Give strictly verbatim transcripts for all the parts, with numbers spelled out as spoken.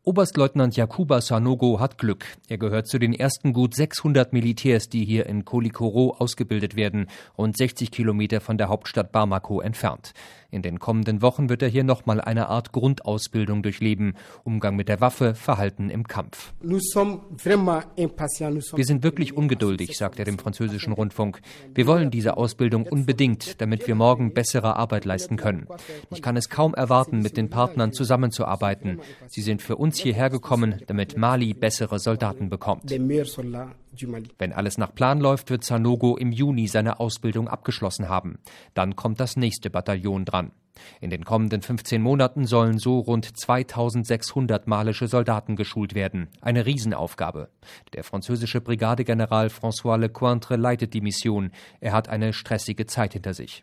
Oberstleutnant Yakuba Sanogo hat Glück. Er gehört zu den ersten gut sechshundert Militärs, die hier in Koulikoro ausgebildet werden, rund sechzig Kilometer von der Hauptstadt Bamako entfernt. In den kommenden Wochen wird er hier nochmal eine Art Grundausbildung durchleben. Umgang mit der Waffe, Verhalten im Kampf. Wir sind wirklich ungeduldig, sagt er dem französischen Rundfunk. Wir wollen diese Ausbildung unbedingt, damit wir morgen bessere Arbeit leisten können. Ich kann es kaum erwarten, mit den Partnern zusammenzuarbeiten. Sie sind für uns hierher gekommen, damit Mali bessere Soldaten bekommt. Wenn alles nach Plan läuft, wird Sanogo im Juni seine Ausbildung abgeschlossen haben. Dann kommt das nächste Bataillon dran. In den kommenden fünfzehn Monaten sollen so rund zweitausendsechshundert malische Soldaten geschult werden. Eine Riesenaufgabe. Der französische Brigadegeneral François Lecointre leitet die Mission. Er hat eine stressige Zeit hinter sich.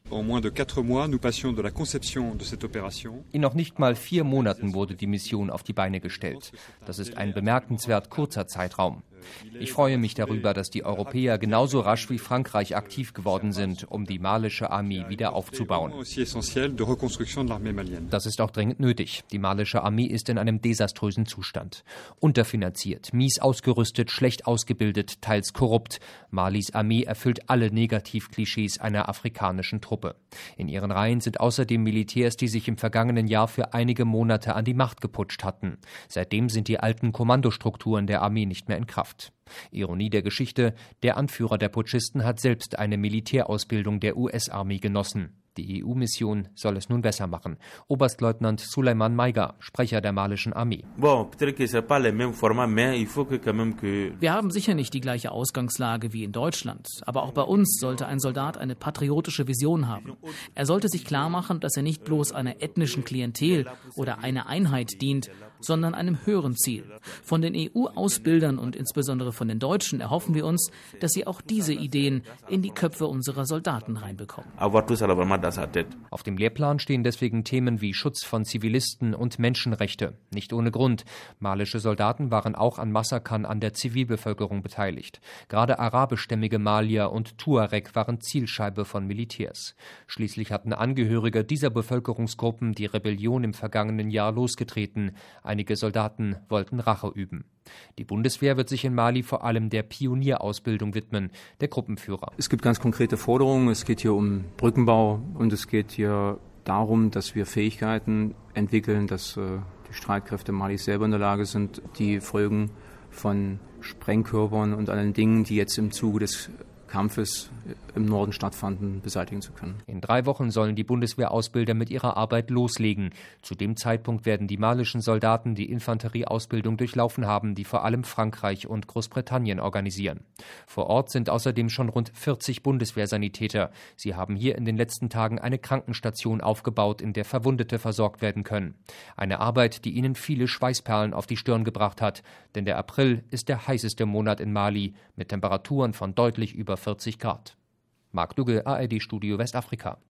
In noch nicht mal vier Monaten wurde die Mission auf die Beine gestellt. Das ist ein bemerkenswert kurzer Zeitraum. Ich freue mich darüber, dass die Europäer genauso rasch wie Frankreich aktiv geworden sind, um die malische Armee wieder aufzubauen. Das ist auch dringend nötig. Die malische Armee ist in einem desaströsen Zustand. Unterfinanziert, mies ausgerüstet, schlecht ausgebildet, teils korrupt. Malis Armee erfüllt alle Negativklischees einer afrikanischen Truppe. In ihren Reihen sind außerdem Militärs, die sich im vergangenen Jahr für einige Monate an die Macht geputscht hatten. Seitdem sind die alten Kommandostrukturen der Armee nicht mehr in Kraft. Ironie der Geschichte, der Anführer der Putschisten hat selbst eine Militärausbildung der U S-Armee genossen. Die E U-Mission soll es nun besser machen. Oberstleutnant Suleiman Maiga, Sprecher der malischen Armee. Wir haben sicher nicht die gleiche Ausgangslage wie in Deutschland, aber auch bei uns sollte ein Soldat eine patriotische Vision haben. Er sollte sich klar machen, dass er nicht bloß einer ethnischen Klientel oder einer Einheit dient, sondern einem höheren Ziel. Von den E U-Ausbildern und insbesondere von den Deutschen erhoffen wir uns, dass sie auch diese Ideen in die Köpfe unserer Soldaten reinbekommen. Auf dem Lehrplan stehen deswegen Themen wie Schutz von Zivilisten und Menschenrechte. Nicht ohne Grund. Malische Soldaten waren auch an Massakern an der Zivilbevölkerung beteiligt. Gerade arabischstämmige Malier und Tuareg waren Zielscheibe von Militärs. Schließlich hatten Angehörige dieser Bevölkerungsgruppen die Rebellion im vergangenen Jahr losgetreten. Einige Soldaten wollten Rache üben. Die Bundeswehr wird sich in Mali vor allem der Pionierausbildung widmen, der Gruppenführer. Es gibt ganz konkrete Forderungen. Es geht hier um Brückenbau und es geht hier darum, dass wir Fähigkeiten entwickeln, dass äh, die Streitkräfte Malis selber in der Lage sind, die Folgen von Sprengkörpern und allen Dingen, die jetzt im Zuge des Kampfes im Norden stattfanden, beseitigen zu können. In drei Wochen sollen die Bundeswehrausbilder mit ihrer Arbeit loslegen. Zu dem Zeitpunkt werden die malischen Soldaten die Infanterieausbildung durchlaufen haben, die vor allem Frankreich und Großbritannien organisieren. Vor Ort sind außerdem schon rund vierzig Bundeswehrsanitäter. Sie haben hier in den letzten Tagen eine Krankenstation aufgebaut, in der Verwundete versorgt werden können. Eine Arbeit, die ihnen viele Schweißperlen auf die Stirn gebracht hat, denn der April ist der heißeste Monat in Mali mit Temperaturen von deutlich über vierzig Grad. Marc Dugge, A R D Studio Westafrika.